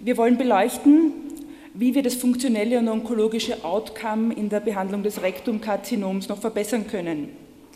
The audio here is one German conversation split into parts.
Wir wollen beleuchten, wie wir das funktionelle und onkologische Outcome in der Behandlung des Rektumkarzinoms noch verbessern können.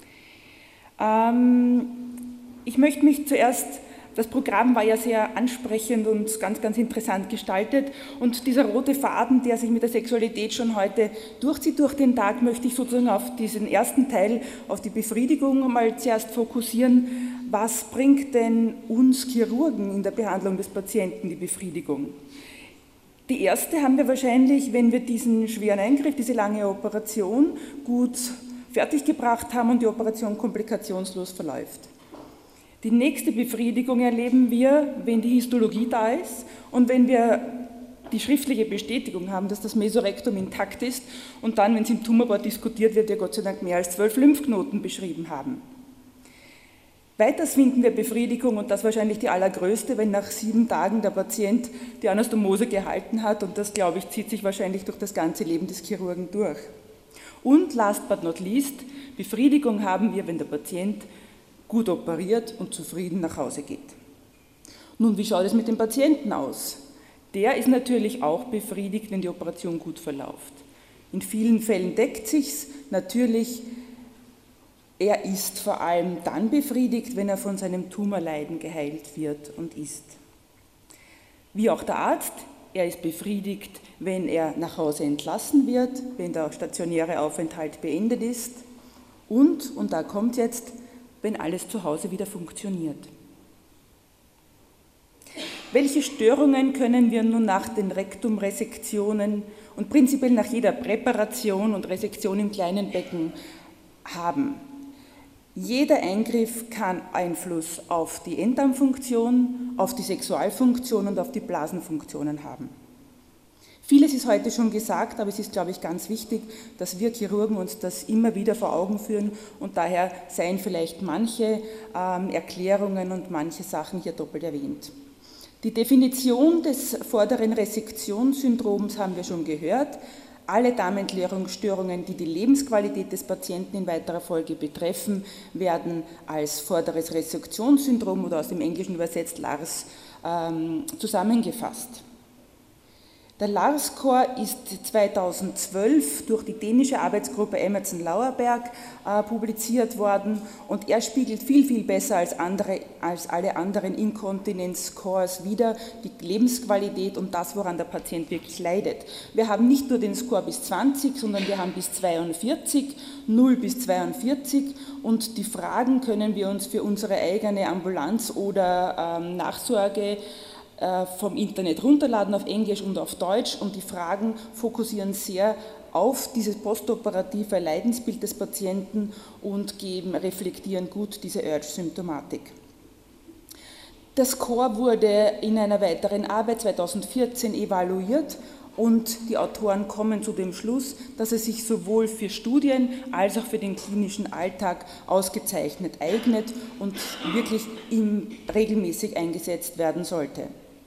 Ich möchte mich zuerst, das Programm war ja sehr ansprechend und ganz, ganz interessant gestaltet und dieser rote Faden, der sich mit der Sexualität schon heute durchzieht durch den Tag, möchte ich sozusagen auf diesen ersten Teil, auf die Befriedigung mal zuerst fokussieren. Was bringt denn uns Chirurgen in der Behandlung des Patienten die Befriedigung? Die erste haben wir wahrscheinlich, wenn wir diesen schweren Eingriff, diese lange Operation gut fertiggebracht haben und die Operation komplikationslos verläuft. Die nächste Befriedigung erleben wir, wenn die Histologie da ist und wenn wir die schriftliche Bestätigung haben, dass das Mesorektum intakt ist und dann, wenn es im Tumorboard diskutiert wird, ja Gott sei Dank mehr als 12 Lymphknoten beschrieben haben. Weiters finden wir Befriedigung, und das wahrscheinlich die allergrößte, wenn nach 7 Tagen der Patient die Anastomose gehalten hat, und das, glaube ich, zieht sich wahrscheinlich durch das ganze Leben des Chirurgen durch. Und last but not least, Befriedigung haben wir, wenn der Patient gut operiert und zufrieden nach Hause geht. Nun, wie schaut es mit dem Patienten aus? Der ist natürlich auch befriedigt, wenn die Operation gut verläuft. In vielen Fällen deckt sich's natürlich. Er ist vor allem dann befriedigt, wenn er von seinem Tumorleiden geheilt wird und ist. Wie auch der Arzt, er ist befriedigt, wenn er nach Hause entlassen wird, wenn der stationäre Aufenthalt beendet ist und da kommt jetzt, wenn alles zu Hause wieder funktioniert. Welche Störungen können wir nun nach den Rektumresektionen und prinzipiell nach jeder Präparation und Resektion im kleinen Becken haben? Jeder Eingriff kann Einfluss auf die Enddarmfunktion, auf die Sexualfunktion und auf die Blasenfunktionen haben. Vieles ist heute schon gesagt, aber es ist, glaube ich, ganz wichtig, dass wir Chirurgen uns das immer wieder vor Augen führen und daher seien vielleicht manche Erklärungen und manche Sachen hier doppelt erwähnt. Die Definition des vorderen Resektionssyndroms haben wir schon gehört. Alle Darmentleerungsstörungen, die die Lebensqualität des Patienten in weiterer Folge betreffen, werden als vorderes Resektionssyndrom oder aus dem Englischen übersetzt LARS zusammengefasst. Der LARS-Score ist 2012 durch die dänische Arbeitsgruppe Emerson-Lauerberg publiziert worden und er spiegelt viel, viel besser als alle anderen Inkontinenz-Scores wider die Lebensqualität und das, woran der Patient wirklich leidet. Wir haben nicht nur den Score bis 20, sondern wir haben bis 42, 0 bis 42 und die Fragen können wir uns für unsere eigene Ambulanz oder Nachsorge vom Internet runterladen auf Englisch und auf Deutsch und die Fragen fokussieren sehr auf dieses postoperative Leidensbild des Patienten und reflektieren gut diese Urge-Symptomatik. Der Score wurde in einer weiteren Arbeit 2014 evaluiert und die Autoren kommen zu dem Schluss, dass es sich sowohl für Studien als auch für den klinischen Alltag ausgezeichnet eignet und wirklich regelmäßig eingesetzt werden sollte.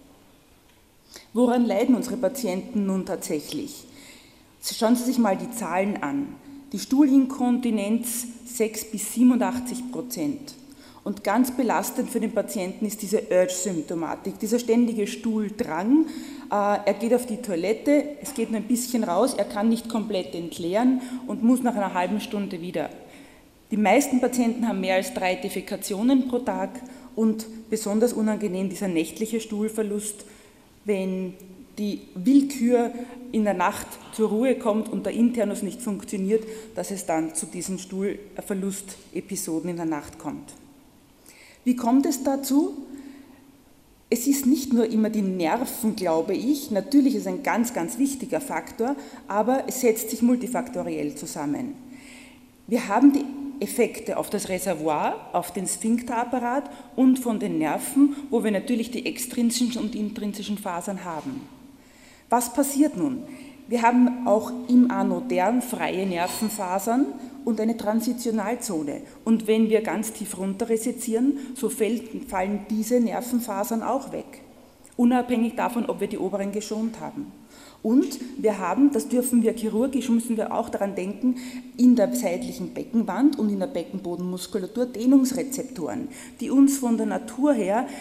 Woran leiden unsere Patienten nun tatsächlich? Schauen Sie sich mal die Zahlen an. Die Stuhlinkontinenz 6 bis 87%. Und ganz belastend für den Patienten ist diese Urge-Symptomatik, dieser ständige Stuhldrang. Er geht auf die Toilette, es geht nur ein bisschen raus, er kann nicht komplett entleeren und muss nach einer halben Stunde wieder. Die meisten Patienten haben mehr als 3 Defekationen pro Tag und besonders unangenehm dieser nächtliche Stuhlverlust, wenn die Willkür in der Nacht zur Ruhe kommt und der Internus nicht funktioniert, dass es dann zu diesen Stuhlverlustepisoden in der Nacht kommt. Wie kommt es dazu? Es ist nicht nur immer die Nerven, glaube ich, natürlich ist es ein ganz, ganz wichtiger Faktor, aber es setzt sich multifaktoriell zusammen. Wir haben die Effekte auf das Reservoir, auf den Sphinkterapparat und von den Nerven, wo wir natürlich die extrinsischen und intrinsischen Fasern haben. Was passiert nun? Wir haben auch im Anodern freie Nervenfasern und eine Transitionalzone. Und wenn wir ganz tief runter resezieren, so fallen diese Nervenfasern auch weg, unabhängig davon, ob wir die oberen geschont haben. Und wir haben, das dürfen wir chirurgisch, müssen wir auch daran denken, in der seitlichen Beckenwand und in der Beckenbodenmuskulatur Dehnungsrezeptoren, die uns von der Natur her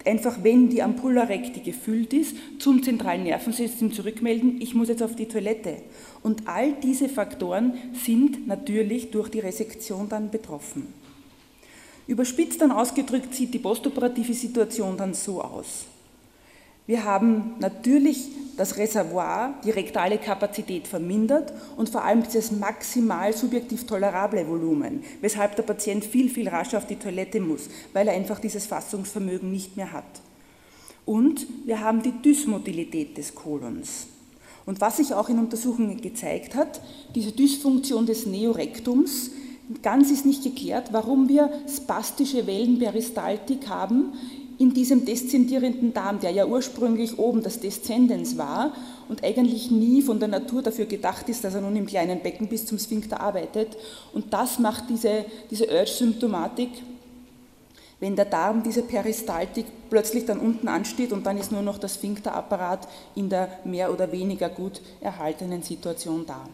einfach, wenn die Ampulla recti gefüllt ist, zum zentralen Nervensystem zurückmelden, ich muss jetzt auf die Toilette. Und all diese Faktoren sind natürlich durch die Resektion dann betroffen. Überspitzt dann ausgedrückt sieht die postoperative Situation dann so aus. Wir haben natürlich das Reservoir, die rektale Kapazität vermindert und vor allem dieses maximal subjektiv tolerable Volumen, weshalb der Patient viel, viel rascher auf die Toilette muss, weil er einfach dieses Fassungsvermögen nicht mehr hat. Und wir haben die Dysmotilität des Kolons. Und was sich auch in Untersuchungen gezeigt hat, diese Dysfunktion des Neorektums, ganz ist nicht geklärt, warum wir spastische Wellenperistaltik haben in diesem deszendierenden Darm, der ja ursprünglich oben das Deszendens war und eigentlich nie von der Natur dafür gedacht ist, dass er nun im kleinen Becken bis zum Sphinkter arbeitet. Und das macht diese Urge-Symptomatik, wenn der Darm, diese Peristaltik plötzlich dann unten ansteht und dann ist nur noch der Sphinkterapparat in der mehr oder weniger gut erhaltenen Situation da.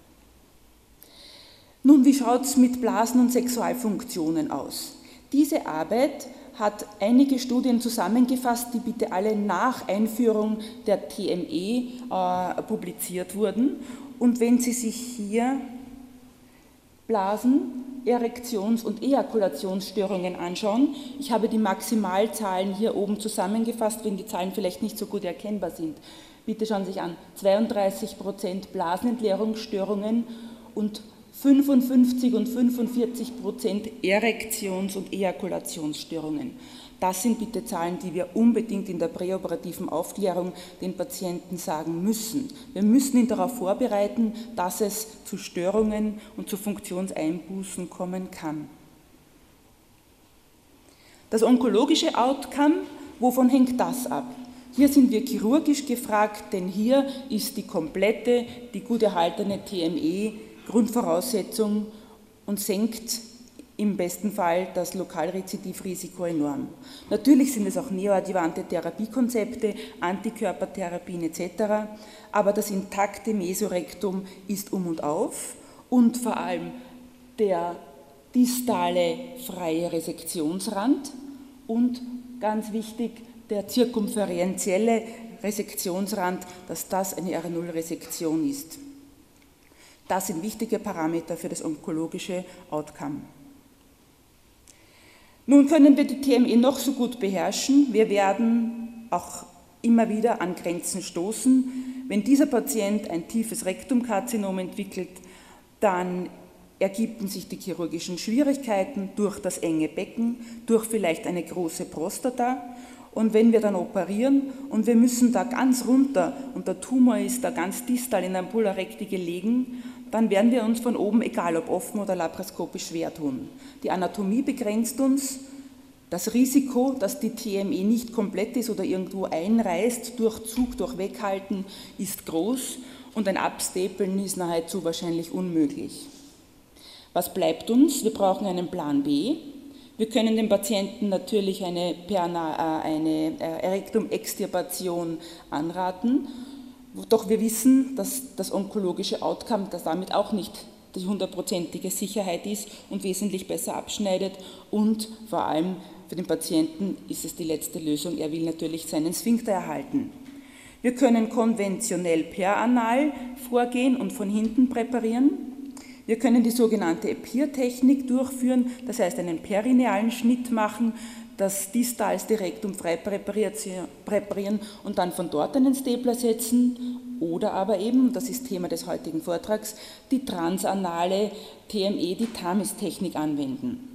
Nun, wie schaut es mit Blasen- und Sexualfunktionen aus? Diese Arbeit hat einige Studien zusammengefasst, die bitte alle nach Einführung der TME publiziert wurden. Und wenn Sie sich hier Blasen-, Erektions- und Ejakulationsstörungen anschauen, ich habe die Maximalzahlen hier oben zusammengefasst, wenn die Zahlen vielleicht nicht so gut erkennbar sind. Bitte schauen Sie sich an, 32% Blasenentleerungsstörungen und 55 und 45% Erektions- und Ejakulationsstörungen. Das sind bitte Zahlen, die wir unbedingt in der präoperativen Aufklärung den Patienten sagen müssen. Wir müssen ihn darauf vorbereiten, dass es zu Störungen und zu Funktionseinbußen kommen kann. Das onkologische Outcome, wovon hängt das ab? Hier sind wir chirurgisch gefragt, denn hier ist die komplette, die gut erhaltene TME Grundvoraussetzung und senkt im besten Fall das Lokalrezidivrisiko enorm. Natürlich sind es auch neoadjuvante Therapiekonzepte, Antikörpertherapien etc., aber das intakte Mesorektum ist um und auf und vor allem der distale freie Resektionsrand und ganz wichtig der zirkumferentielle Resektionsrand, dass das eine R0-Resektion ist. Das sind wichtige Parameter für das onkologische Outcome. Nun können wir die TME noch so gut beherrschen, wir werden auch immer wieder an Grenzen stoßen. Wenn dieser Patient ein tiefes Rektumkarzinom entwickelt, dann ergeben sich die chirurgischen Schwierigkeiten durch das enge Becken, durch vielleicht eine große Prostata. Und wenn wir dann operieren und wir müssen da ganz runter und der Tumor ist da ganz distal in Ampulla recti gelegen, dann werden wir uns von oben, egal ob offen oder laparoskopisch, schwer tun. Die Anatomie begrenzt uns, das Risiko, dass die TME nicht komplett ist oder irgendwo einreißt, durch Zug, durch Weghalten, ist groß und ein Abstapeln ist nahezu wahrscheinlich unmöglich. Was bleibt uns? Wir brauchen einen Plan B. Wir können dem Patienten natürlich eine Erektum-Extirpation anraten, doch wir wissen, dass das onkologische Outcome, das damit auch nicht die 100%ige Sicherheit ist und wesentlich besser abschneidet und vor allem für den Patienten ist es die letzte Lösung, er will natürlich seinen Sphinkter erhalten. Wir können konventionell peranal vorgehen und von hinten präparieren. Wir können die sogenannte Epir-Technik durchführen, das heißt einen perinealen Schnitt machen, das distalste Rektum frei präparieren und dann von dort einen Stapler setzen oder aber eben, das ist Thema des heutigen Vortrags, die transanale TME, die TAMIS-Technik anwenden.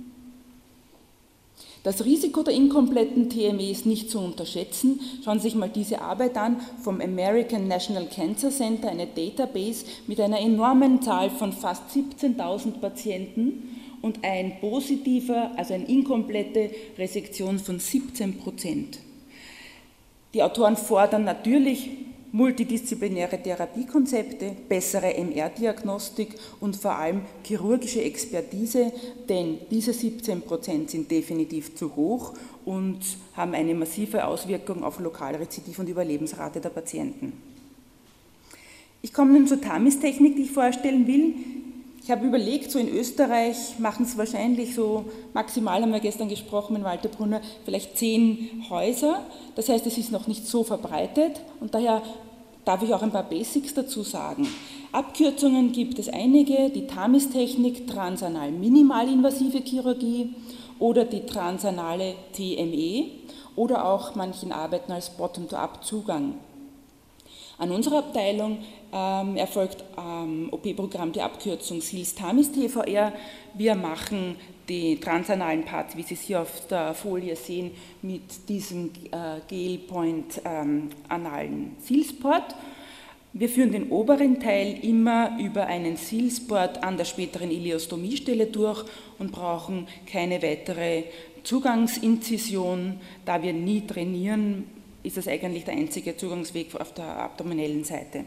Das Risiko der inkompletten TME ist nicht zu unterschätzen. Schauen Sie sich mal diese Arbeit an vom American National Cancer Center, eine Database mit einer enormen Zahl von fast 17.000 Patienten und ein positiver, also eine inkomplette Resektion von 17%. Die Autoren fordern natürlich multidisziplinäre Therapiekonzepte, bessere MR-Diagnostik und vor allem chirurgische Expertise, denn diese 17% sind definitiv zu hoch und haben eine massive Auswirkung auf Lokalrezidiv und Überlebensrate der Patienten. Ich komme nun zur TAMIS-Technik, die ich vorstellen will. Ich habe überlegt, so in Österreich machen es wahrscheinlich so, maximal haben wir gestern gesprochen mit Walter Brunner, vielleicht 10 Häuser. Das heißt, es ist noch nicht so verbreitet und daher darf ich auch ein paar Basics dazu sagen. Abkürzungen gibt es einige, die TAMIS-Technik, transanal minimalinvasive Chirurgie oder die transanale TME oder auch manchen arbeiten als Bottom-to-Up-Zugang. An unserer Abteilung erfolgt OP-Programm die Abkürzung SILS-TAMIS-TVR. Wir machen die transanalen Parts, wie Sie es hier auf der Folie sehen, mit diesem Gel-Point-analen SILS-Port. Wir führen den oberen Teil immer über einen SILS-Port an der späteren Iliostomiestelle durch und brauchen keine weitere Zugangsinzision, da wir nie trainieren, ist das eigentlich der einzige Zugangsweg auf der abdominellen Seite.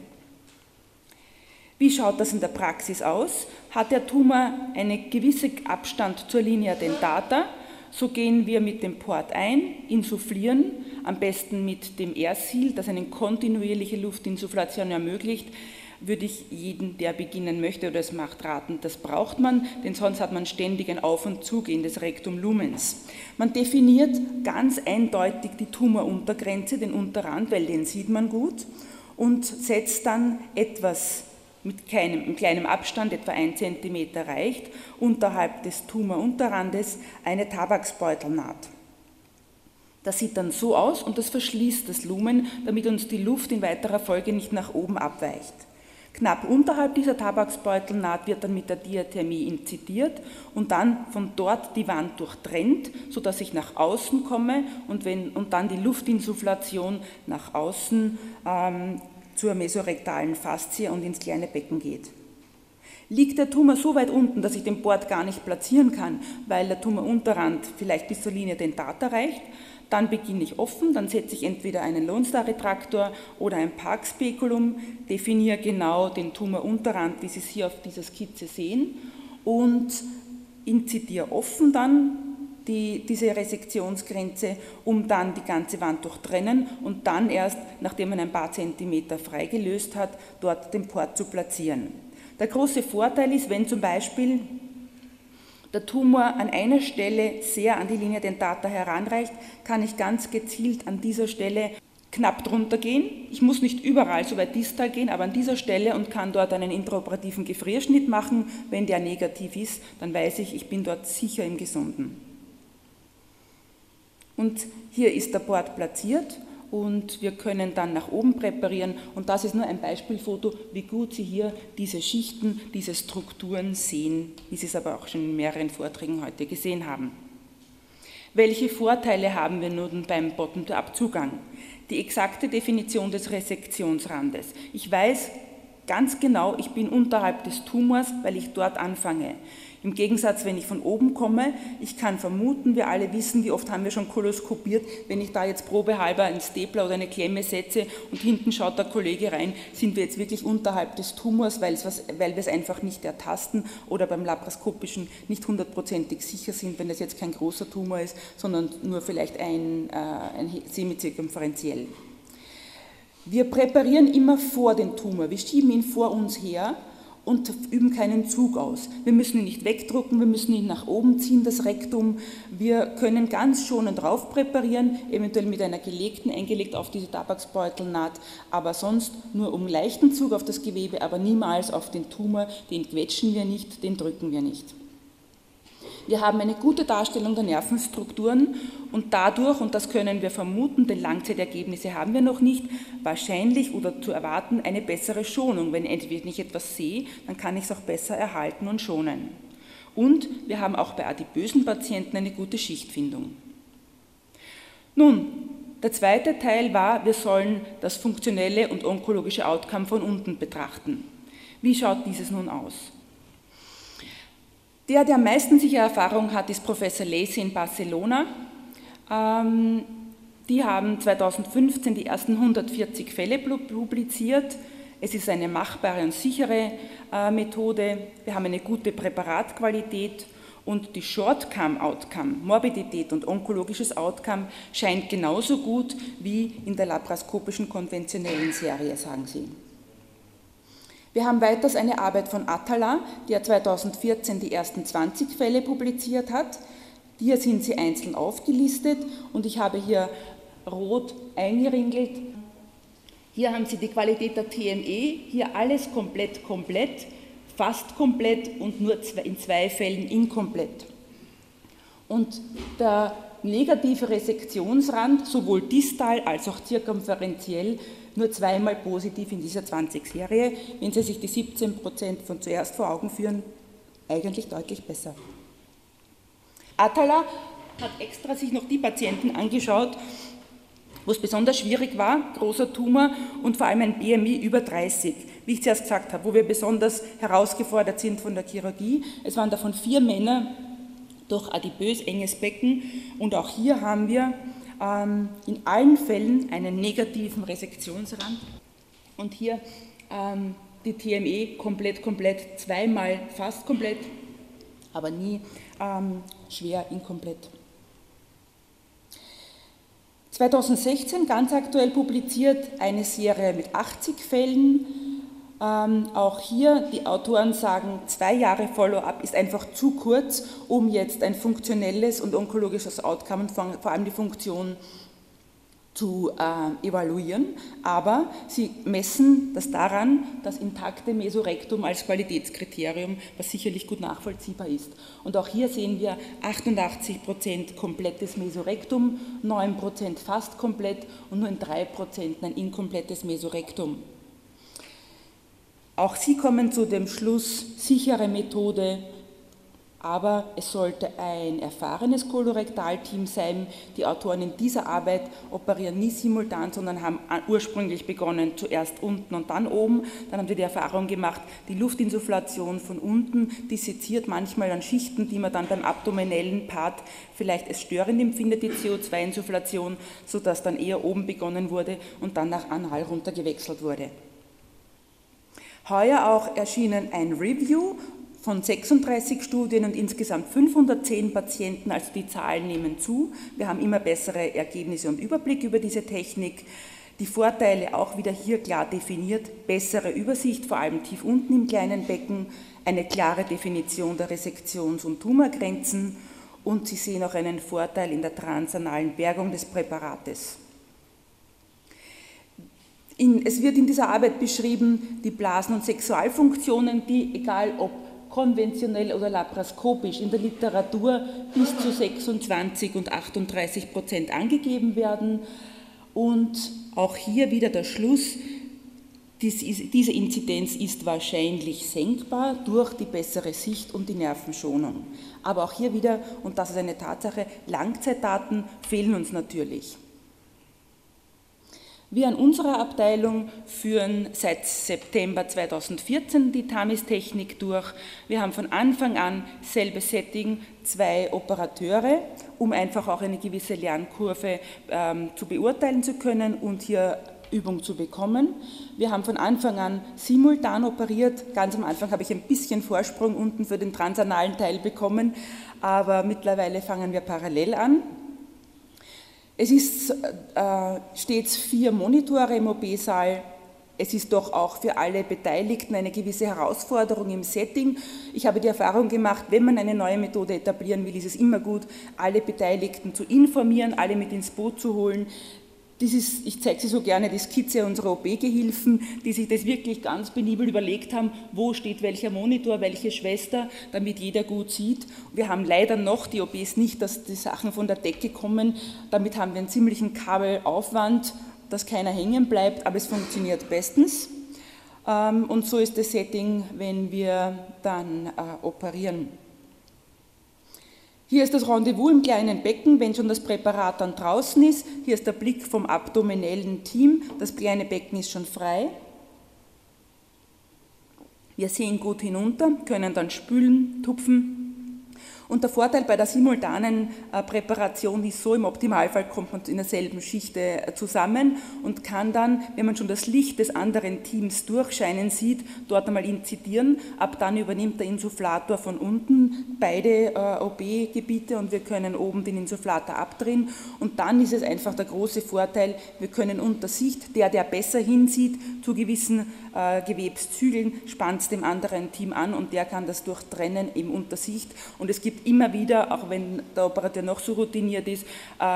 Wie schaut das in der Praxis aus? Hat der Tumor einen gewissen Abstand zur Linea dentata, so gehen wir mit dem Port ein, insufflieren, am besten mit dem Air-Seal, das eine kontinuierliche Luftinsufflation ermöglicht, würde ich jeden, der beginnen möchte oder es macht, raten, das braucht man, denn sonst hat man ständig ein Auf- und Zugehen des Rectum Lumens. Man definiert ganz eindeutig die Tumoruntergrenze, den Unterrand, weil den sieht man gut, und setzt dann etwas mit kleinem Abstand, etwa 1 cm reicht, unterhalb des Tumorunterrandes eine Tabaksbeutelnaht. Das sieht dann so aus und das verschließt das Lumen, damit uns die Luft in weiterer Folge nicht nach oben abweicht. Knapp unterhalb dieser Tabaksbeutelnaht wird dann mit der Diathermie inzidiert und dann von dort die Wand durchtrennt, sodass ich nach außen komme und dann die Luftinsufflation nach außen zur mesorektalen Faszie und ins kleine Becken geht. Liegt der Tumor so weit unten, dass ich den Port gar nicht platzieren kann, weil der Tumorunterrand vielleicht bis zur Linie dentata reicht, dann beginne ich offen, dann setze ich entweder einen Lone Star Retraktor oder ein Park-Speculum, definiere genau den Tumorunterrand, wie Sie es hier auf dieser Skizze sehen, und inzidiere offen dann diese Resektionsgrenze, um dann die ganze Wand durchtrennen und dann erst, nachdem man ein paar Zentimeter freigelöst hat, dort den Port zu platzieren. Der große Vorteil ist, wenn zum Beispiel der Tumor an einer Stelle sehr an die Linea dentata heranreicht, kann ich ganz gezielt an dieser Stelle knapp drunter gehen. Ich muss nicht überall so weit distal gehen, aber an dieser Stelle und kann dort einen intraoperativen Gefrierschnitt machen. Wenn der negativ ist, dann weiß ich, ich bin dort sicher im Gesunden. Und hier ist der Port platziert und wir können dann nach oben präparieren und das ist nur ein Beispielfoto, wie gut Sie hier diese Schichten, diese Strukturen sehen, wie Sie es aber auch schon in mehreren Vorträgen heute gesehen haben. Welche Vorteile haben wir nun beim Bottom-to-Up-Zugang? Die exakte Definition des Resektionsrandes. Ich weiß ganz genau, ich bin unterhalb des Tumors, weil ich dort anfange. Im Gegensatz, wenn ich von oben komme, ich kann vermuten, wir alle wissen, wie oft haben wir schon koloskopiert, wenn ich da jetzt probehalber einen Stapler oder eine Klemme setze und hinten schaut der Kollege rein, sind wir jetzt wirklich unterhalb des Tumors, weil wir es einfach nicht ertasten oder beim laparoskopischen nicht 100%ig sicher sind, wenn das jetzt kein großer Tumor ist, sondern nur vielleicht ein semizirkumferenziell. Wir präparieren immer vor den Tumor, wir schieben ihn vor uns her und üben keinen Zug aus. Wir müssen ihn nicht wegdrucken, wir müssen ihn nach oben ziehen, das Rektum. Wir können ganz schonend drauf präparieren, eventuell mit einer eingelegt auf diese Tabaksbeutelnaht, aber sonst nur um leichten Zug auf das Gewebe, aber niemals auf den Tumor. Den quetschen wir nicht, den drücken wir nicht. Wir haben eine gute Darstellung der Nervenstrukturen und dadurch, und das können wir vermuten, denn Langzeitergebnisse haben wir noch nicht, wahrscheinlich oder zu erwarten eine bessere Schonung. Wenn ich etwas sehe, dann kann ich es auch besser erhalten und schonen. Und wir haben auch bei adipösen Patienten eine gute Schichtfindung. Nun, der zweite Teil war, wir sollen das funktionelle und onkologische Outcome von unten betrachten. Wie schaut dieses nun aus? Der am meisten sicher Erfahrung hat, ist Professor Lacey in Barcelona. Die haben 2015 die ersten 140 Fälle publiziert. Es ist eine machbare und sichere Methode. Wir haben eine gute Präparatqualität und die Short-Term-Outcome, Morbidität und onkologisches Outcome scheint genauso gut wie in der laparoskopischen konventionellen Serie, sagen sie. Wir haben weiters eine Arbeit von Atala, der 2014 die ersten 20 Fälle publiziert hat. Hier sind sie einzeln aufgelistet und ich habe hier rot eingeringelt. Hier haben Sie die Qualität der TME, hier alles komplett, fast komplett und nur in 2 Fällen inkomplett. Und der negative Resektionsrand, sowohl distal als auch zirkumferenziell, nur 2-mal positiv in dieser 20-Serie. Wenn Sie sich die 17% von zuerst vor Augen führen, eigentlich deutlich besser. Atala hat extra sich noch die Patienten angeschaut, wo es besonders schwierig war, großer Tumor und vor allem ein BMI über 30, wie ich zuerst gesagt habe, wo wir besonders herausgefordert sind von der Chirurgie. Es waren davon 4 Männer durch adipös enges Becken und auch hier haben wir in allen Fällen einen negativen Resektionsrand und hier die TME komplett, 2-mal fast komplett, aber nie schwer inkomplett. 2016 ganz aktuell publiziert eine Serie mit 80 Fällen. Auch hier, die Autoren sagen, 2 Jahre Follow-up ist einfach zu kurz, um jetzt ein funktionelles und onkologisches Outcome, vor allem die Funktion, zu evaluieren. Aber sie messen das daran, das intakte Mesorektum als Qualitätskriterium, was sicherlich gut nachvollziehbar ist. Und auch hier sehen wir 88% komplettes Mesorektum, 9% fast komplett und nur in 3% ein inkomplettes Mesorektum. Auch sie kommen zu dem Schluss, sichere Methode, aber es sollte ein erfahrenes Kolorektalteam sein. Die Autoren in dieser Arbeit operieren nie simultan, sondern haben ursprünglich begonnen, zuerst unten und dann oben. Dann haben sie die Erfahrung gemacht, die Luftinsufflation von unten disseziert manchmal an Schichten, die man dann beim abdominellen Part vielleicht als störend empfindet, die CO2-Insufflation, sodass dann eher oben begonnen wurde und dann nach anal runter gewechselt wurde. Heuer auch erschienen ein Review von 36 Studien und insgesamt 510 Patienten, also die Zahlen nehmen zu. Wir haben immer bessere Ergebnisse und Überblick über diese Technik. Die Vorteile auch wieder hier klar definiert, bessere Übersicht, vor allem tief unten im kleinen Becken, eine klare Definition der Resektions- und Tumorgrenzen und Sie sehen auch einen Vorteil in der transanalen Bergung des Präparates. Es wird in dieser Arbeit beschrieben, die Blasen- und Sexualfunktionen, die, egal ob konventionell oder laparoskopisch, in der Literatur bis zu 26 und 38% angegeben werden. Und auch hier wieder der Schluss, diese Inzidenz ist wahrscheinlich senkbar durch die bessere Sicht und die Nervenschonung. Aber auch hier wieder, und das ist eine Tatsache, Langzeitdaten fehlen uns natürlich. Wir an unserer Abteilung führen seit September 2014 die TAMIS-Technik durch. Wir haben von Anfang an selbes Setting, 2 Operateure, um einfach auch eine gewisse Lernkurve zu beurteilen zu können und hier Übung zu bekommen. Wir haben von Anfang an simultan operiert. Ganz am Anfang habe ich ein bisschen Vorsprung unten für den transanalen Teil bekommen, aber mittlerweile fangen wir parallel an. Es ist stets 4 Monitore im OP-Saal. Es ist doch auch für alle Beteiligten eine gewisse Herausforderung im Setting. Ich habe die Erfahrung gemacht, wenn man eine neue Methode etablieren will, ist es immer gut, alle Beteiligten zu informieren, alle mit ins Boot zu holen. Ich zeige Sie so gerne die Skizze unserer OP-Gehilfen, die sich das wirklich ganz penibel überlegt haben, wo steht welcher Monitor, welche Schwester, damit jeder gut sieht. Wir haben leider noch die OPs nicht, dass die Sachen von der Decke kommen. Damit haben wir einen ziemlichen Kabelaufwand, dass keiner hängen bleibt, aber es funktioniert bestens. Und so ist das Setting, wenn wir dann operieren. Hier ist das Rendezvous im kleinen Becken, wenn schon das Präparat dann draußen ist. Hier ist der Blick vom abdominellen Team. Das kleine Becken ist schon frei. Wir sehen gut hinunter, können dann spülen, tupfen. Und der Vorteil bei der simultanen Präparation ist so, im Optimalfall kommt man in derselben Schicht zusammen und kann dann, wenn man schon das Licht des anderen Teams durchscheinen sieht, dort einmal inzidieren. Ab dann übernimmt der Insufflator von unten beide OB-Gebiete und wir können oben den Insufflator abdrehen. Und dann ist es einfach der große Vorteil, wir können unter Sicht, der besser hinsieht, zu gewissen Gewebszügeln, spannt es dem anderen Team an und der kann das durchtrennen eben unter Sicht. Und es gibt immer wieder, auch wenn der Operateur noch so routiniert ist,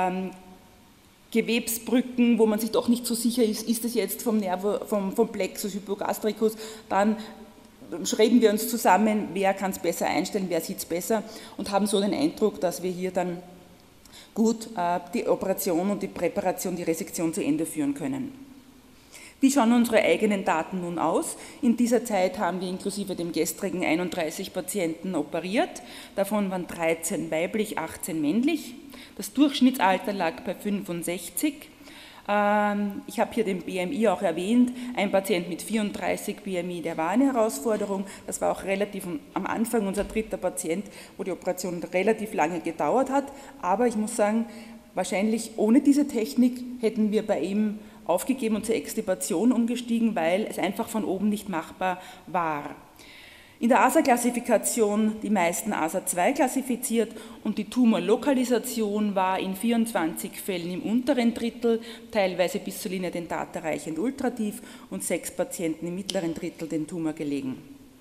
Gewebsbrücken, wo man sich doch nicht so sicher ist es jetzt vom Plexus hypogastricus, dann schreiben wir uns zusammen, wer kann es besser einstellen, wer sieht es besser und haben so den Eindruck, dass wir hier dann gut die Operation und die Präparation, die Resektion zu Ende führen können. Wie schauen unsere eigenen Daten nun aus? In dieser Zeit haben wir inklusive dem gestrigen 31 Patienten operiert, davon waren 13 weiblich, 18 männlich. Das Durchschnittsalter lag bei 65. Ich habe hier den BMI auch erwähnt, ein Patient mit 34 BMI, der war eine Herausforderung, das war auch relativ am Anfang unser dritter Patient, wo die Operation relativ lange gedauert hat, aber ich muss sagen, wahrscheinlich ohne diese Technik hätten wir bei ihm aufgegeben und zur Extubation umgestiegen, weil es einfach von oben nicht machbar war. In der ASA-Klassifikation die meisten ASA-2 klassifiziert und die Tumorlokalisation war in 24 Fällen im unteren Drittel, teilweise bis zur Linea dentata reichend ultratief und 6 Patienten im mittleren Drittel den Tumor gelegen.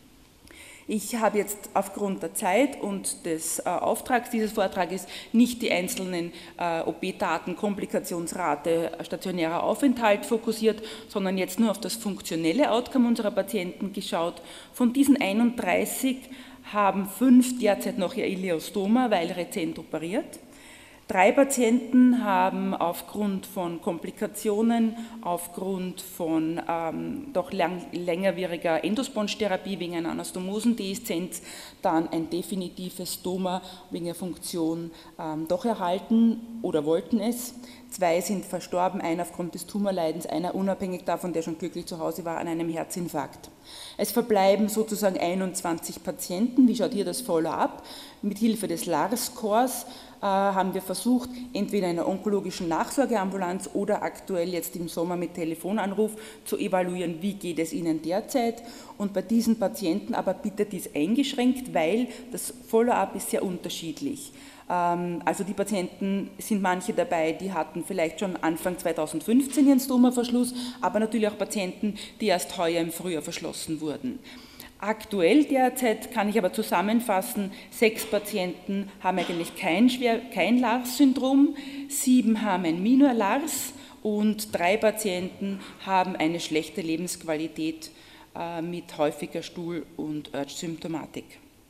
Ich habe jetzt aufgrund der Zeit und des Auftrags dieses Vortrages nicht die einzelnen OP-Daten, Komplikationsrate, stationärer Aufenthalt fokussiert, sondern jetzt nur auf das funktionelle Outcome unserer Patienten geschaut. Von diesen 31 haben 5 derzeit noch ihr Ileostoma, weil rezent operiert. 3 Patienten haben aufgrund von Komplikationen, aufgrund von doch längerwieriger Endosponge-Therapie wegen einer Anastomosendeeszenz dann ein definitives Stoma wegen der Funktion doch erhalten oder wollten es. 2 sind verstorben, einer aufgrund des Tumorleidens, einer unabhängig davon, der schon glücklich zu Hause war, an einem Herzinfarkt. Es verbleiben sozusagen 21 Patienten. Wie schaut hier das Follow-up? Mit Hilfe des LARS-Scores haben wir versucht, entweder in einer onkologischen Nachsorgeambulanz oder aktuell jetzt im Sommer mit Telefonanruf zu evaluieren, wie geht es Ihnen derzeit. Und bei diesen Patienten aber bitte dies eingeschränkt, weil das Follow-up ist sehr unterschiedlich. Also die Patienten sind manche dabei, die hatten vielleicht schon Anfang 2015 ihren Stomaverschluss, aber natürlich auch Patienten, die erst heuer im Frühjahr verschlossen wurden. Aktuell derzeit kann ich aber zusammenfassen, 6 Patienten haben eigentlich kein LARS-Syndrom, 7 haben ein Minor-LARS und 3 Patienten haben eine schlechte Lebensqualität mit häufiger Stuhl- und Urge-Symptomatik.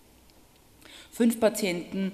5 Patienten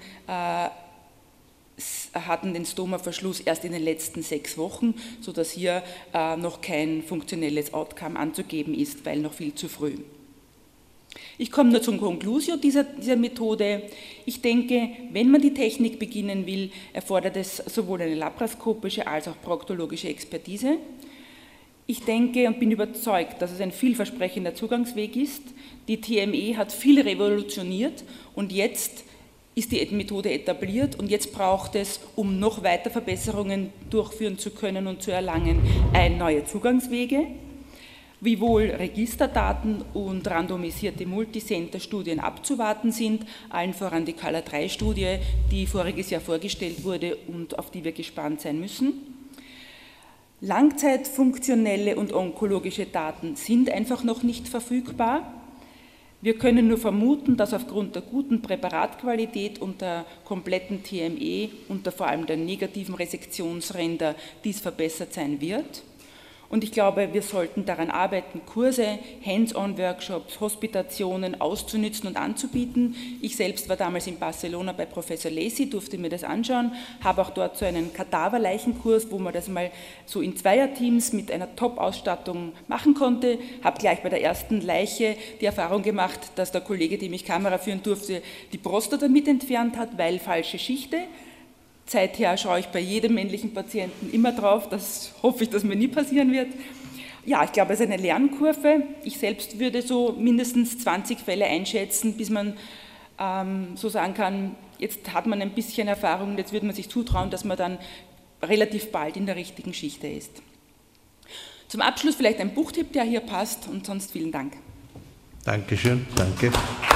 hatten den Stomaverschluss erst in den letzten 6 Wochen, sodass hier noch kein funktionelles Outcome anzugeben ist, weil noch viel zu früh. Ich komme nur zum Conclusio dieser Methode. Ich denke, wenn man die Technik beginnen will, erfordert es sowohl eine laparoskopische als auch proktologische Expertise. Ich denke und bin überzeugt, dass es ein vielversprechender Zugangsweg ist. Die TME hat viel revolutioniert und jetzt ist die Methode etabliert und jetzt braucht es, um noch weiter Verbesserungen durchführen zu können und zu erlangen, neue Zugangswege, wiewohl Registerdaten und randomisierte Multicenter-Studien abzuwarten sind, allen voran die CALA-3-Studie, die voriges Jahr vorgestellt wurde und auf die wir gespannt sein müssen. Langzeitfunktionelle und onkologische Daten sind einfach noch nicht verfügbar. Wir können nur vermuten, dass aufgrund der guten Präparatqualität und der kompletten TME und vor allem der negativen Resektionsränder dies verbessert sein wird. Und ich glaube, wir sollten daran arbeiten, Kurse, Hands-on-Workshops, Hospitationen auszunützen und anzubieten. Ich selbst war damals in Barcelona bei Professor Lacey, durfte mir das anschauen, habe auch dort so einen Kadaverleichenkurs, wo man das mal so in Zweierteams mit einer Top-Ausstattung machen konnte. Habe gleich bei der ersten Leiche die Erfahrung gemacht, dass der Kollege, dem ich Kamera führen durfte, die Prostata mit entfernt hat, weil falsche Schichte. Seither schaue ich bei jedem männlichen Patienten immer drauf, das hoffe ich, dass mir nie passieren wird. Ja, ich glaube, es ist eine Lernkurve. Ich selbst würde so mindestens 20 Fälle einschätzen, bis man so sagen kann, Jetzt hat man ein bisschen Erfahrung, jetzt würde man sich zutrauen, dass man dann relativ bald in der richtigen Schicht ist. Zum Abschluss vielleicht ein Buchtipp, der hier passt, und sonst vielen Dank. Dankeschön, danke.